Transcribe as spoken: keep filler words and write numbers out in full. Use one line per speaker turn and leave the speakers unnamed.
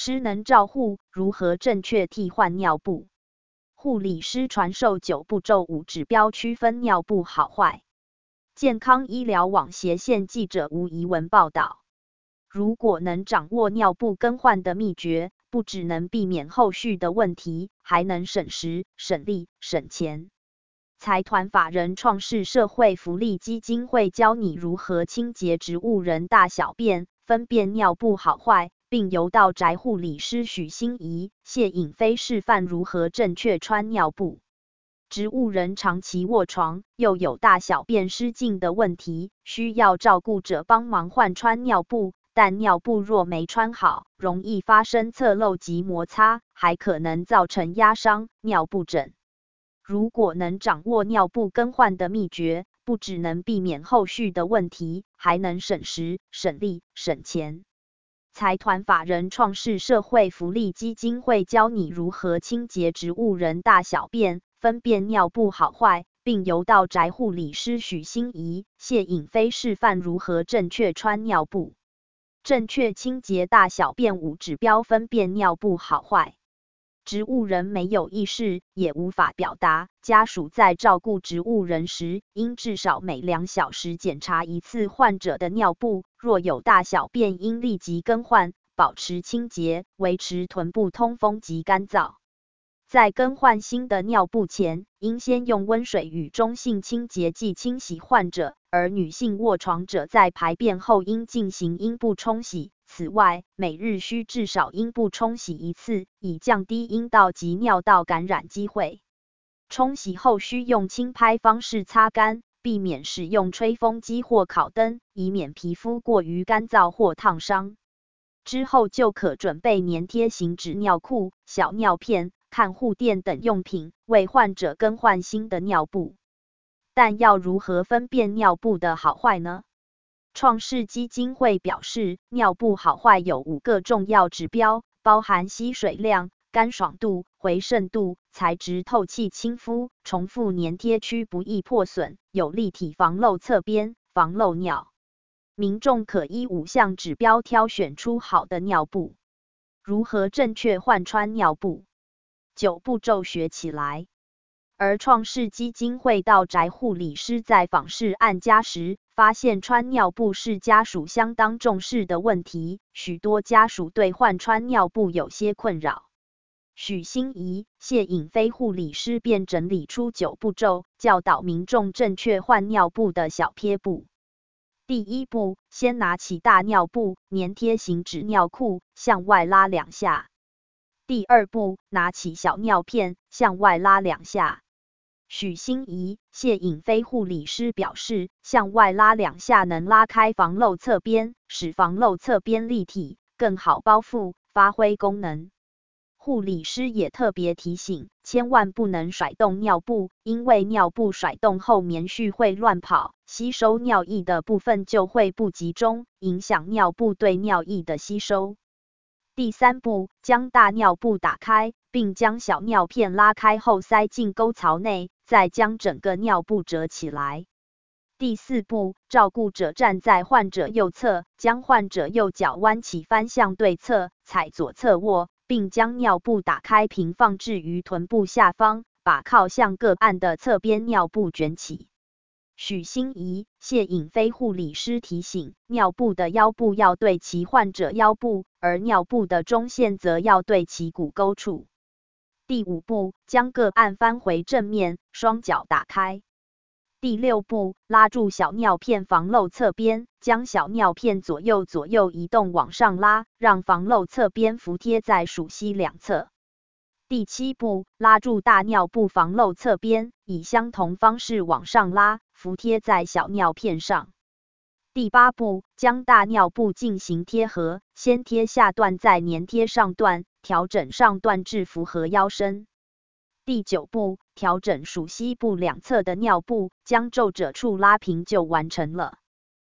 师能照护，如何正确替换尿布？护理师传授九步骤五指标区分尿布好坏。健康医疗网斜线记者吴怡文报道。如果能掌握尿布更换的秘诀，不只能避免后续的问题，还能省时、省力、省钱。财团法人创世社会福利基金会教你如何清洁植物人大小便，分辨尿布好坏，并由到宅护理师许欣怡、谢颖飞示范如何正确穿尿布。植物人长期卧床，又有大小便失禁的问题，需要照顾者帮忙换穿尿布。但尿布若没穿好，容易发生侧漏及摩擦，还可能造成压伤、尿布疹。如果能掌握尿布更换的秘诀，不只能避免后续的问题，还能省时、省力、省钱。财团法人创世社会福利基金会教你如何清洁植物人大小便，分辨尿布好坏，并由到宅护理师许欣怡、谢颖飞示范如何正确穿尿布。正确清洁大小便五指标，分辨尿布好坏。植物人没有意识，也无法表达，家属在照顾植物人时，应至少每两小时检查一次患者的尿布，若有大小便应立即更换，保持清洁，维持臀部通风及干燥。在更换新的尿布前，应先用温水与中性清洁剂清洗患者，而女性卧床者在排便后应进行阴部冲洗。此外，每日需至少阴部冲洗一次，以降低阴道及尿道感染机会。冲洗后需用轻拍方式擦干，避免使用吹风机或烤灯，以免皮肤过于干燥或烫伤。之后就可准备粘贴型纸尿裤、小尿片、看护垫等用品，为患者更换新的尿布。但要如何分辨尿布的好坏呢？创世基金会表示，尿布好坏有五个重要指标，包含吸水量、干爽度、回渗度、材质透气亲肤、重复粘贴区不易破损、有立体防漏侧边、防漏尿。民众可依五项指标挑选出好的尿布。如何正确换穿尿布？九步骤学起来。而创世基金会到宅护理师在访视案家时，发现穿尿布是家属相当重视的问题，许多家属对换穿尿布有些困扰。许欣怡、谢颖飞护理师便整理出九步骤，教导民众正确换尿布的小撇步。第一步，先拿起大尿布，粘贴型纸尿裤，向外拉两下。第二步，拿起小尿片，向外拉两下。许欣怡、谢颖飞护理师表示，向外拉两下能拉开防漏侧边，使防漏侧边立体，更好包覆，发挥功能。护理师也特别提醒，千万不能甩动尿布，因为尿布甩动后棉絮会乱跑，吸收尿液的部分就会不集中，影响尿布对尿液的吸收。第三步，将大尿布打开，并将小尿片拉开后塞进沟槽内，再将整个尿布折起来。第四步，照顾者站在患者右侧，将患者右脚弯起翻向对侧，踩左侧卧，并将尿布打开平放置于臀部下方，把靠向个案的侧边尿布卷起。许欣怡、谢颖飞护理师提醒，尿布的腰部要对齐患者腰部，而尿布的中线则要对齐骨沟处。第五步，将个案翻回正面，双脚打开。第六步，拉住小尿片防漏侧边，将小尿片左右左右移动往上拉，让防漏侧边服贴在鼠蹊两侧。第七步，拉住大尿布防漏侧边，以相同方式往上拉，服贴在小尿片上。第八步，将大尿布进行贴合，先贴下段再粘贴上段，调整上段至符合腰身。第九步，调整鼠蹊部两侧的尿布，将皱褶处拉平就完成了。